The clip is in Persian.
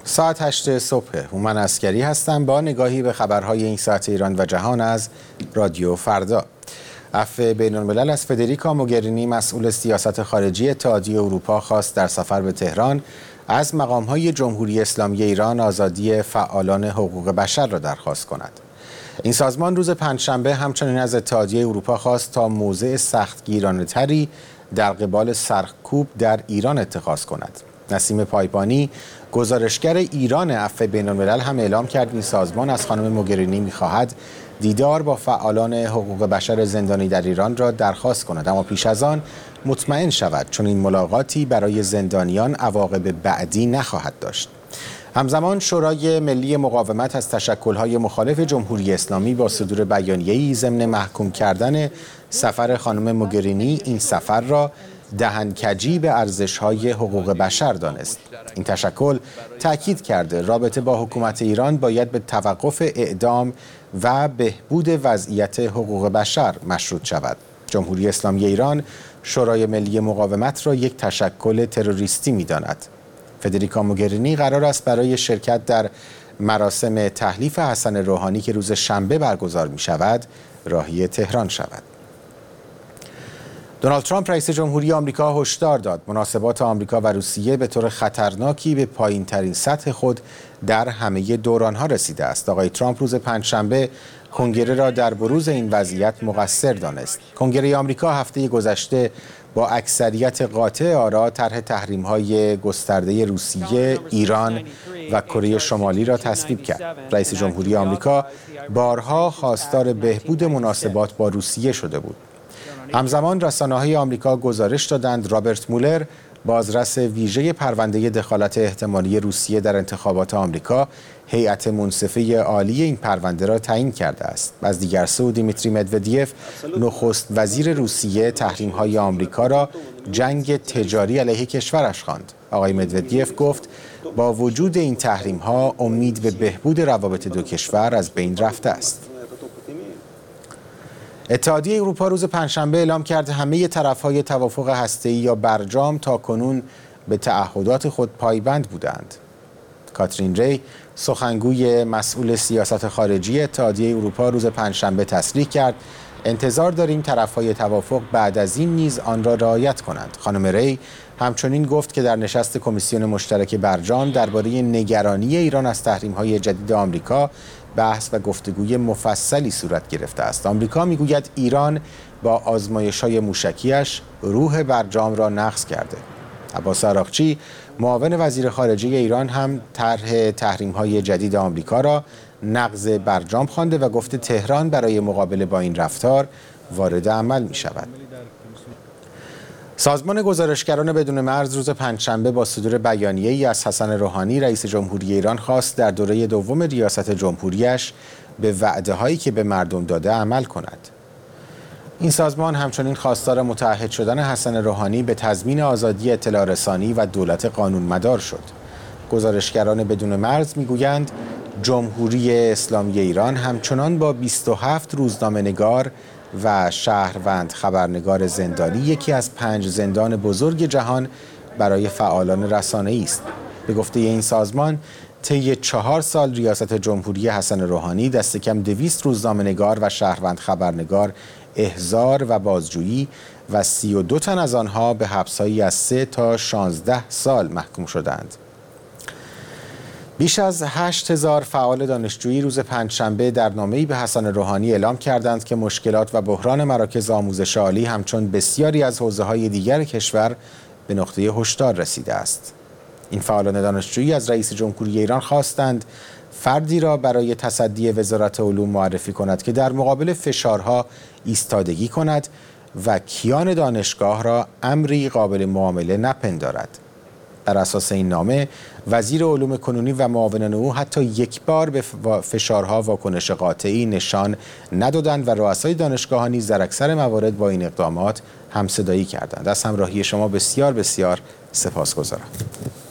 ساعت 8 صبح هومن عسکری هستم با نگاهی به خبرهای این ساعت ایران و جهان از رادیو فردا. عفو بین‌الملل از فدریکا موگرینی مسئول سیاست خارجی اتحادیه اروپا خواست در سفر به تهران از مقام‌های جمهوری اسلامی ایران آزادی فعالان حقوق بشر را درخواست کند. این سازمان روز پنجشنبه همچنین از اتحادیه اروپا خواست تا موضع سختگیرانه‌تری در قبال سرکوب در ایران اتخاذ کند. نسیم پایپانی گزارشگر ایران عفو بین‌الملل هم اعلام کرد این سازمان از خانم موگرینی می‌خواهد دیدار با فعالان حقوق بشر زندانی در ایران را درخواست کند، اما پیش از آن مطمئن شود چون این ملاقاتی برای زندانیان عواقب بعدی نخواهد داشت. همزمان شورای ملی مقاومت از تشکل‌های مخالف جمهوری اسلامی با صدور بیانیه‌ای ضمن محکوم کردن سفر خانم موگرینی این سفر را دهنکجی به ارزش‌های حقوق بشر دانست. این تشکل تاکید کرده رابطه با حکومت ایران باید به توقف اعدام و بهبود وضعیت حقوق بشر مشروط شود. جمهوری اسلامی ایران شورای ملی مقاومت را یک تشکل تروریستی می‌داند. فدریکا موگرینی قرار است برای شرکت در مراسم تحلیف حسن روحانی که روز شنبه برگزار می‌شود راهی تهران شود. دونالد ترامپ رئیس جمهوری آمریکا هشدار داد مناسبات آمریکا و روسیه به طور خطرناکی به پایین‌ترین سطح خود در همه دوران‌ها رسیده است. آقای ترامپ روز پنجشنبه کنگره را در بروز این وضعیت مقصر دانست. کنگره آمریکا هفته گذشته با اکثریت قاطع آرا طرح تحریم‌های گسترده روسیه، ایران و کره شمالی را تصویب کرد. رئیس جمهوری آمریکا بارها خواستار بهبود مناسبات با روسیه شده بود. همزمان رسانه‌های آمریکا گزارش دادند رابرت مولر بازرس ویژه پرونده دخالت احتمالی روسیه در انتخابات آمریکا هیئت منصفه عالی این پرونده را تعیین کرده است. از دیگر سو دیمیتری مدودیف نخست وزیر روسیه تحریم‌های آمریکا را جنگ تجاری علیه کشورش خواند. آقای مدودیف گفت با وجود این تحریم‌ها امید به بهبود روابط دو کشور از بین رفته است. اتحادیه اروپا روز پنجشنبه اعلام کرد همه طرف‌های توافق هسته‌ای یا برجام تاکنون به تعهدات خود پایبند بودند. کاترین ری سخنگوی مسئول سیاست خارجی اتحادیه اروپا روز پنجشنبه تصریح کرد انتظار داریم طرف‌های توافق بعد از این نیز آن را رعایت کنند. خانم ری همچنین گفت که در نشست کمیسیون مشترک برجام درباره نگرانی ایران از تحریم‌های جدید آمریکا بحث و گفتگوی مفصلی صورت گرفته است. آمریکا میگوید ایران با آزمایش‌های موشکیش روح برجام را نقض کرده. عباس عراقچی معاون وزیر خارجه ایران هم طرح تحریم‌های جدید آمریکا را نقض برجام خوانده و گفته تهران برای مقابله با این رفتار وارد عمل می‌شود. سازمان گزارشگران بدون مرز روز پنجشنبه با صدور بیانیه‌ای از حسن روحانی رئیس جمهوری ایران خواست در دوره دوم ریاست جمهوریش به وعده‌هایی که به مردم داده عمل کند. این سازمان همچنین خواستار متعهد شدن حسن روحانی به تضمین آزادی اطلاع رسانی و دولت قانون‌مدار شد. گزارشگران بدون مرز میگویند جمهوری اسلامی ایران همچنان با 27 روزنامه‌نگار و شهروند خبرنگار زندانی یکی از 5 زندان بزرگ جهان برای فعالان رسانه‌ای است. به گفته این سازمان طی 4 سال ریاست جمهوری حسن روحانی دست کم 200 روزنامه‌نگار و شهروند خبرنگار احضار و بازجویی و 32 تن از آنها به حبس‌هایی از 3 تا 16 سال محکوم شدند. بیش از 8000 فعال دانشجویی روز پنجشنبه در نامه‌ای به حسن روحانی اعلام کردند که مشکلات و بحران مراکز آموزش عالی همچون بسیاری از حوزه‌های دیگر کشور به نقطه هشدار رسیده است. این فعالان دانشجویی از رئیس جمهوری ایران خواستند فردی را برای تصدی وزارت علوم معرفی کند که در مقابل فشارها ایستادگی کند و کیان دانشگاه را امری قابل معامله نپندارد. بر اساس این نامه وزیر علوم کنونی و معاونان او حتی یک بار به فشارها واکنش قاطعی نشان ندادند و رؤسای دانشگاه‌ها نیز در اکثر موارد با این اقدامات همصدایی کردند. از همراهی شما بسیار سپاسگزارم.